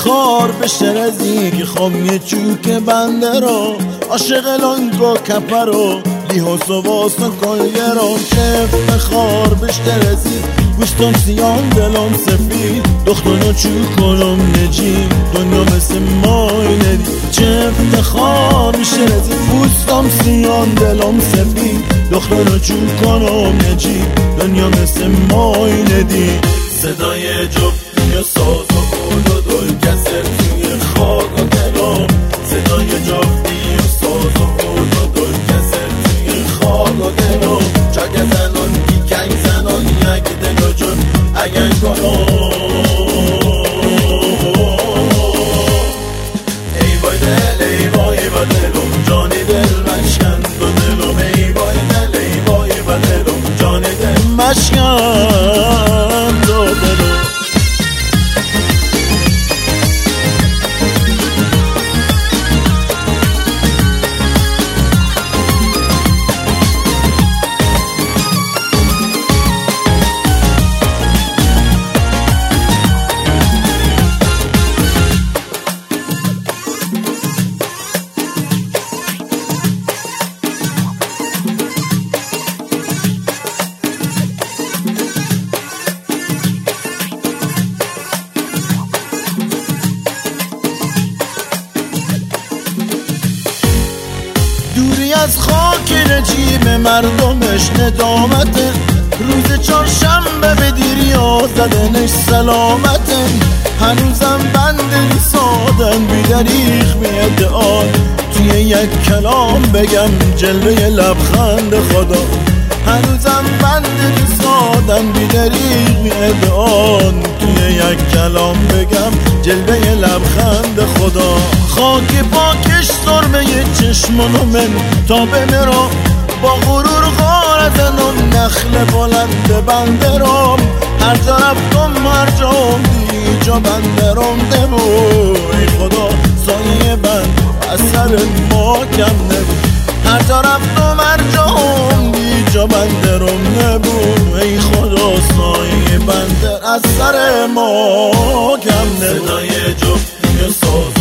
افتخار بشرزی که خامی چوک بنده رو عاشق لانگا کپر رو لیحاظ و واسه کلگرام که افتخار بشرزی گوشتم سیان دلم سفید دخترنا چو کنم نجی دنیا مثل مای ندی چه افتخار بشرزی گوشتم سیان دلم سفید دخترنا چو کنم نجی دنیا مثل مای ندی صدای جفتی و ساز و بود و دل کسر توی خاک و دلم صدای جفتی و ساز و بود و دل کسر توی خاک و دلم چاک زنان کی کنگ زنان یک دل جون اگر کنم ای بای دل ای بای با دلم جانی دل مشکن دو دلم ای بای دل ای بای با دلم جانی دل مشکن دو دلم دوری از خاک رجیم مردمش ندامته روز چهارشنبه به دیریا زدنش سلامته هنوزم بند سادن بی دریغ بی ادعا توی یک کلام بگم جلوه لبخند خدا هنوزم بند سادن بی دریغ بی ادعا توی یک کلام بگم جلوه لبخند خدا خاک پاکش سرمه چشمانو من تا به مرا با غرور غارتنم نخل بلند بنده رام هر جا رفتم هر جام دیجا بنده رامده بود ای خدا سایه بند اثر ما کم نبود هر جا رفتم هر جام دیجا بنده رامده بود ای خدا سایه بنده اثر ما کم نبود صدای جفتی و ساز